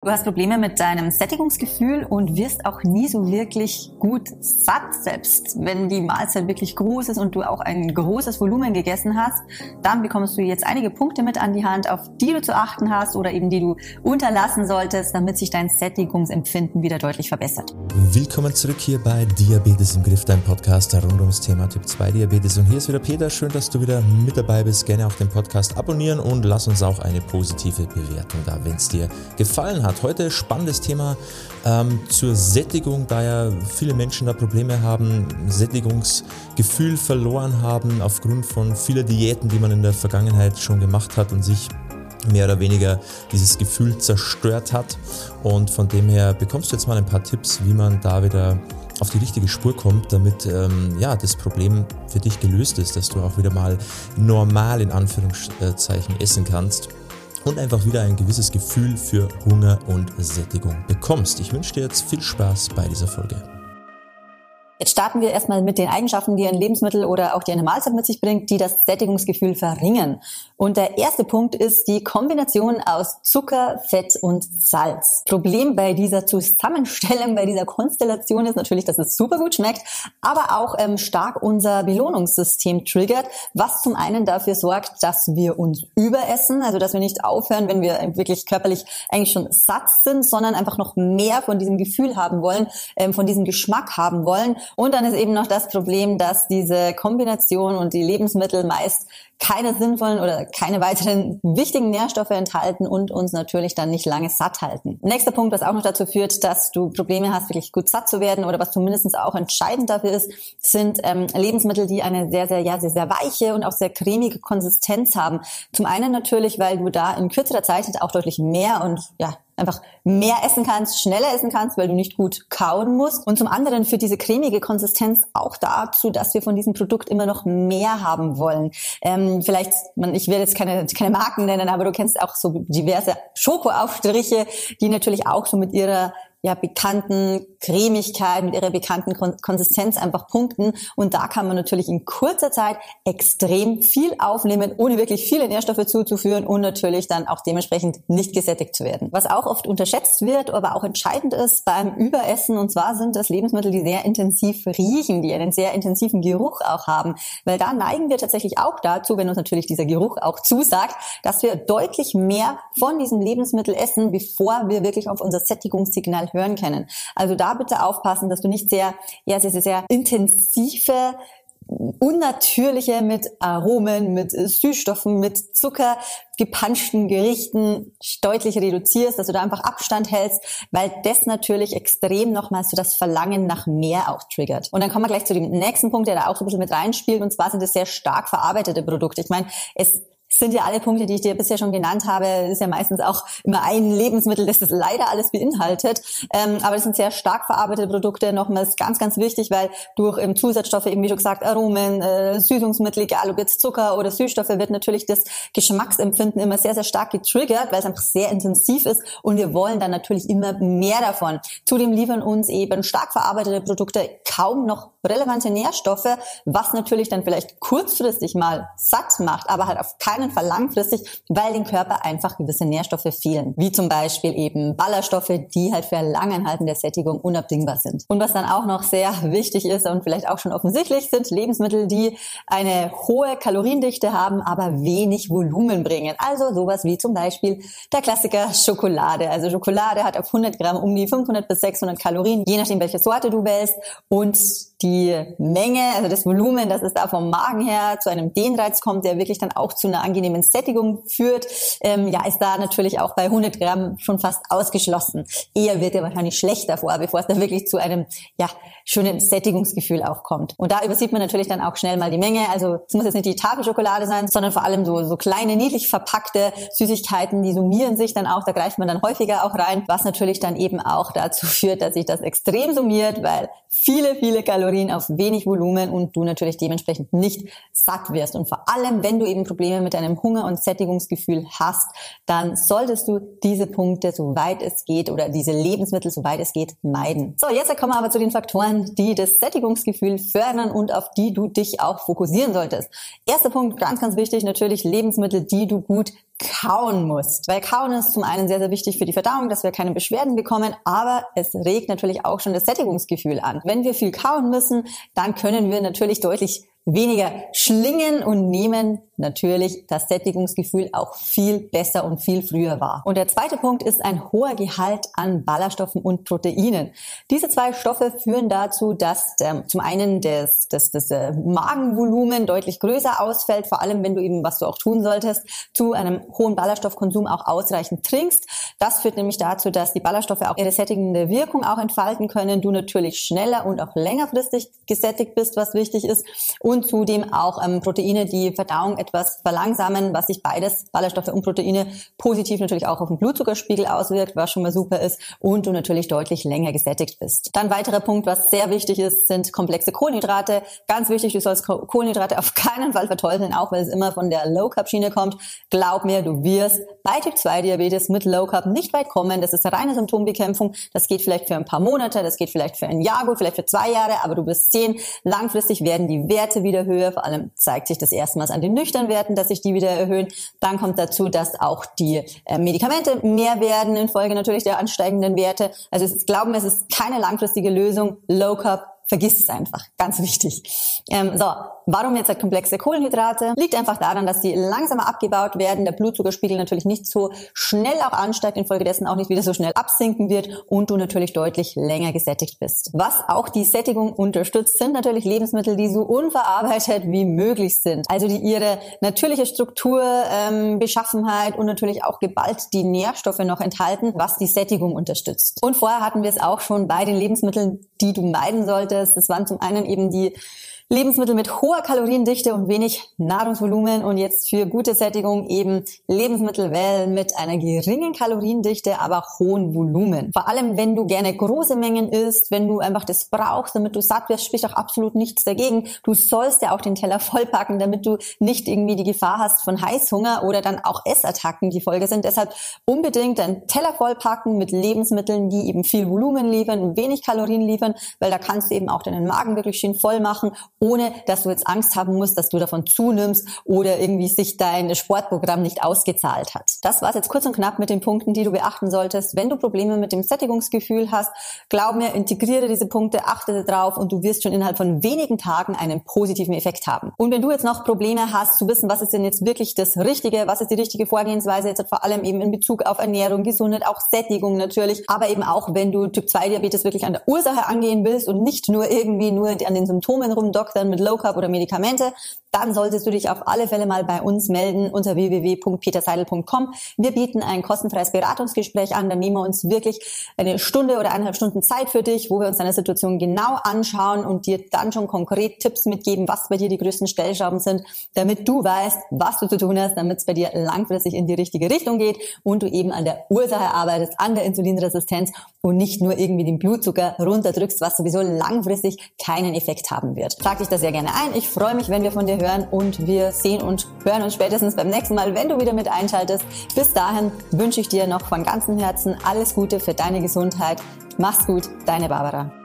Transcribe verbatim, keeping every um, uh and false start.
Du hast Probleme mit deinem Sättigungsgefühl und wirst auch nie so wirklich gut satt, selbst wenn die Mahlzeit wirklich groß ist und du auch ein großes Volumen gegessen hast. Dann bekommst du jetzt einige Punkte mit an die Hand, auf die du zu achten hast oder eben die du unterlassen solltest, damit sich dein Sättigungsempfinden wieder deutlich verbessert. Willkommen zurück hier bei Diabetes im Griff, dein Podcast rund ums Thema Typ zwei Diabetes. Und hier ist wieder Peter. Schön, dass du wieder mit dabei bist. Gerne auch den Podcast abonnieren und lass uns auch eine positive Bewertung da, wenn es dir gefallen hat. Heute spannendes Thema ähm, zur Sättigung, da ja viele Menschen da Probleme haben, Sättigungsgefühl verloren haben aufgrund von vieler Diäten, die man in der Vergangenheit schon gemacht hat und sich mehr oder weniger dieses Gefühl zerstört hat. Und von dem her bekommst du jetzt mal ein paar Tipps, wie man da wieder auf die richtige Spur kommt, damit ähm, ja, das Problem für dich gelöst ist, dass du auch wieder mal normal in Anführungszeichen essen kannst und einfach wieder ein gewisses Gefühl für Hunger und Sättigung bekommst. Ich wünsche dir jetzt viel Spaß bei dieser Folge. Jetzt starten wir erstmal mit den Eigenschaften, die ein Lebensmittel oder auch die eine Mahlzeit mit sich bringt, die das Sättigungsgefühl verringern. Und der erste Punkt ist die Kombination aus Zucker, Fett und Salz. Problem bei dieser Zusammenstellung, bei dieser Konstellation ist natürlich, dass es super gut schmeckt, aber auch ähm, stark unser Belohnungssystem triggert, was zum einen dafür sorgt, dass wir uns überessen, also dass wir nicht aufhören, wenn wir wirklich körperlich eigentlich schon satt sind, sondern einfach noch mehr von diesem Gefühl haben wollen, ähm, von diesem Geschmack haben wollen. Und dann ist eben noch das Problem, dass diese Kombination und die Lebensmittel meist keine sinnvollen oder keine weiteren wichtigen Nährstoffe enthalten und uns natürlich dann nicht lange satt halten. Nächster Punkt, was auch noch dazu führt, dass du Probleme hast, wirklich gut satt zu werden oder was zumindest auch entscheidend dafür ist, sind ähm, Lebensmittel, die eine sehr, sehr, ja, sehr, sehr weiche und auch sehr cremige Konsistenz haben. Zum einen natürlich, weil du da in kürzerer Zeit auch deutlich mehr und ja, einfach mehr essen kannst, schneller essen kannst, weil du nicht gut kauen musst. Und zum anderen führt diese cremige Konsistenz auch dazu, dass wir von diesem Produkt immer noch mehr haben wollen. Ähm, vielleicht, man, ich will jetzt keine, keine Marken nennen, aber du kennst auch so diverse Schokoaufstriche, die natürlich auch so mit ihrer ja bekannten Cremigkeit, mit ihrer bekannten Konsistenz einfach punkten. Und da kann man natürlich in kurzer Zeit extrem viel aufnehmen, ohne wirklich viele Nährstoffe zuzuführen und natürlich dann auch dementsprechend nicht gesättigt zu werden. Was auch oft unterschätzt wird, aber auch entscheidend ist beim Überessen, und zwar sind das Lebensmittel, die sehr intensiv riechen, die einen sehr intensiven Geruch auch haben. Weil da neigen wir tatsächlich auch dazu, wenn uns natürlich dieser Geruch auch zusagt, dass wir deutlich mehr von diesem Lebensmittel essen, bevor wir wirklich auf unser Sättigungssignal hören können. Also da bitte aufpassen, dass du nicht sehr, ja, sehr, sehr, sehr intensive, unnatürliche mit Aromen, mit Süßstoffen, mit Zucker gepanschten Gerichten deutlich reduzierst, dass du da einfach Abstand hältst, weil das natürlich extrem nochmal so das Verlangen nach mehr auch triggert. Und dann kommen wir gleich zu dem nächsten Punkt, der da auch so ein bisschen mit reinspielt, und zwar sind es sehr stark verarbeitete Produkte. Ich meine, es sind ja alle Punkte, die ich dir bisher schon genannt habe, ist ja meistens auch immer ein Lebensmittel, das das leider alles beinhaltet. Ähm, aber das sind sehr stark verarbeitete Produkte. Nochmals ganz, ganz wichtig, weil durch ähm, Zusatzstoffe, eben wie du gesagt, Aromen, äh, Süßungsmittel, egal ob jetzt Zucker oder Süßstoffe, wird natürlich das Geschmacksempfinden immer sehr, sehr stark getriggert, weil es einfach sehr intensiv ist und wir wollen dann natürlich immer mehr davon. Zudem liefern uns eben stark verarbeitete Produkte kaum noch relevante Nährstoffe, was natürlich dann vielleicht kurzfristig mal satt macht, aber halt auf keinen Fall langfristig, weil dem Körper einfach gewisse Nährstoffe fehlen, wie zum Beispiel eben Ballaststoffe, die halt für Langanhalten der Sättigung unabdingbar sind. Und was dann auch noch sehr wichtig ist und vielleicht auch schon offensichtlich, sind Lebensmittel, die eine hohe Kaloriendichte haben, aber wenig Volumen bringen. Also sowas wie zum Beispiel der Klassiker Schokolade. Also Schokolade hat auf hundert Gramm um die fünfhundert bis sechshundert Kalorien, je nachdem welche Sorte du wählst, und die Menge, also das Volumen, dass es da vom Magen her zu einem Dehnreiz kommt, der wirklich dann auch zu einer angenehmen Sättigung führt, ähm, ja, ist da natürlich auch bei hundert Gramm schon fast ausgeschlossen. Eher wird er wahrscheinlich schlechter vor, bevor es da wirklich zu einem, ja, schönen Sättigungsgefühl auch kommt. Und da übersieht man natürlich dann auch schnell mal die Menge. Also es muss jetzt nicht die Tafelschokolade sein, sondern vor allem so, so kleine, niedlich verpackte Süßigkeiten, die summieren sich dann auch, da greift man dann häufiger auch rein, was natürlich dann eben auch dazu führt, dass sich das extrem summiert, weil viele, viele Kalorien auf wenig Volumen und du natürlich dementsprechend nicht satt wirst. Und vor allem, wenn du eben Probleme mit einem Hunger- und Sättigungsgefühl hast, dann solltest du diese Punkte, soweit es geht, oder diese Lebensmittel, soweit es geht, meiden. So, jetzt kommen wir aber zu den Faktoren, die das Sättigungsgefühl fördern und auf die du dich auch fokussieren solltest. Erster Punkt, ganz, ganz wichtig, natürlich Lebensmittel, die du gut kauen musst. Weil kauen ist zum einen sehr, sehr wichtig für die Verdauung, dass wir keine Beschwerden bekommen, aber es regt natürlich auch schon das Sättigungsgefühl an. Wenn wir viel kauen müssen, dann können wir natürlich deutlich weniger schlingen und nehmen natürlich das Sättigungsgefühl auch viel besser und viel früher wahr. Und der zweite Punkt ist ein hoher Gehalt an Ballaststoffen und Proteinen. Diese zwei Stoffe führen dazu, dass ähm, zum einen das, das, das äh, Magenvolumen deutlich größer ausfällt, vor allem wenn du eben, was du auch tun solltest, zu einem hohen Ballaststoffkonsum auch ausreichend trinkst. Das führt nämlich dazu, dass die Ballaststoffe auch ihre sättigende Wirkung auch entfalten können, du natürlich schneller und auch längerfristig gesättigt bist, was wichtig ist, und zudem auch ähm, Proteine, die Verdauung etwas verlangsamen, was sich beides, Ballaststoffe und Proteine, positiv natürlich auch auf den Blutzuckerspiegel auswirkt, was schon mal super ist, und du natürlich deutlich länger gesättigt bist. Dann weiterer Punkt, was sehr wichtig ist, sind komplexe Kohlenhydrate. Ganz wichtig, du sollst Kohlenhydrate auf keinen Fall verteufeln, auch weil es immer von der Low-Carb-Schiene kommt. Glaub mir, du wirst bei Typ zwei Diabetes mit Low-Carb nicht weit kommen. Das ist reine Symptombekämpfung. Das geht vielleicht für ein paar Monate, das geht vielleicht für ein Jahr gut, vielleicht für zwei Jahre, aber du wirst sehen, langfristig werden die Werte wieder höher. Vor allem zeigt sich das erstmals an den nüchternen Werten, dass sich die wieder erhöhen. Dann kommt dazu, dass auch die äh, Medikamente mehr werden infolge natürlich der ansteigenden Werte. Also es ist, glauben wir, es ist keine langfristige Lösung. Low Carb, vergiss es einfach. Ganz wichtig. Ähm, so, warum jetzt halt komplexe Kohlenhydrate? Liegt einfach daran, dass die langsamer abgebaut werden, der Blutzuckerspiegel natürlich nicht so schnell auch ansteigt, infolgedessen auch nicht wieder so schnell absinken wird und du natürlich deutlich länger gesättigt bist. Was auch die Sättigung unterstützt, sind natürlich Lebensmittel, die so unverarbeitet wie möglich sind. Also die ihre natürliche Struktur, ähm, Beschaffenheit und natürlich auch geballt die Nährstoffe noch enthalten, was die Sättigung unterstützt. Und vorher hatten wir es auch schon bei den Lebensmitteln, die du meiden solltest. Das waren zum einen eben die Lebensmittel mit hoher Kaloriendichte und wenig Nahrungsvolumen und jetzt für gute Sättigung eben Lebensmittel wählen mit einer geringen Kaloriendichte, aber hohen Volumen. Vor allem, wenn du gerne große Mengen isst, wenn du einfach das brauchst, damit du satt wirst, spricht auch absolut nichts dagegen. Du sollst ja auch den Teller vollpacken, damit du nicht irgendwie die Gefahr hast von Heißhunger oder dann auch Essattacken, die Folge sind. Deshalb unbedingt deinen Teller vollpacken mit Lebensmitteln, die eben viel Volumen liefern und wenig Kalorien liefern, weil da kannst du eben auch deinen Magen wirklich schön voll machen, ohne dass du jetzt Angst haben musst, dass du davon zunimmst oder irgendwie sich dein Sportprogramm nicht ausgezahlt hat. Das war's jetzt kurz und knapp mit den Punkten, die du beachten solltest. Wenn du Probleme mit dem Sättigungsgefühl hast, glaub mir, integriere diese Punkte, achte drauf und du wirst schon innerhalb von wenigen Tagen einen positiven Effekt haben. Und wenn du jetzt noch Probleme hast zu wissen, was ist denn jetzt wirklich das Richtige, was ist die richtige Vorgehensweise, jetzt vor allem eben in Bezug auf Ernährung, Gesundheit, auch Sättigung natürlich, aber eben auch, wenn du Typ zwei Diabetes wirklich an der Ursache angehen willst und nicht nur irgendwie nur an den Symptomen rumdoktern mit Low Carb oder Medikamente, dann solltest du dich auf alle Fälle mal bei uns melden unter w w w punkt peter seidel punkt com. Wir bieten ein kostenfreies Beratungsgespräch an, dann nehmen wir uns wirklich eine Stunde oder eineinhalb Stunden Zeit für dich, wo wir uns deine Situation genau anschauen und dir dann schon konkret Tipps mitgeben, was bei dir die größten Stellschrauben sind, damit du weißt, was du zu tun hast, damit es bei dir langfristig in die richtige Richtung geht und du eben an der Ursache arbeitest, an der Insulinresistenz und nicht nur irgendwie den Blutzucker runterdrückst, was sowieso langfristig keinen Effekt haben wird. Trag dich da sehr gerne ein. Ich freue mich, wenn wir von dir hören und wir sehen und hören uns spätestens beim nächsten Mal, wenn du wieder mit einschaltest. Bis dahin wünsche ich dir noch von ganzem Herzen alles Gute für deine Gesundheit. Mach's gut, deine Barbara.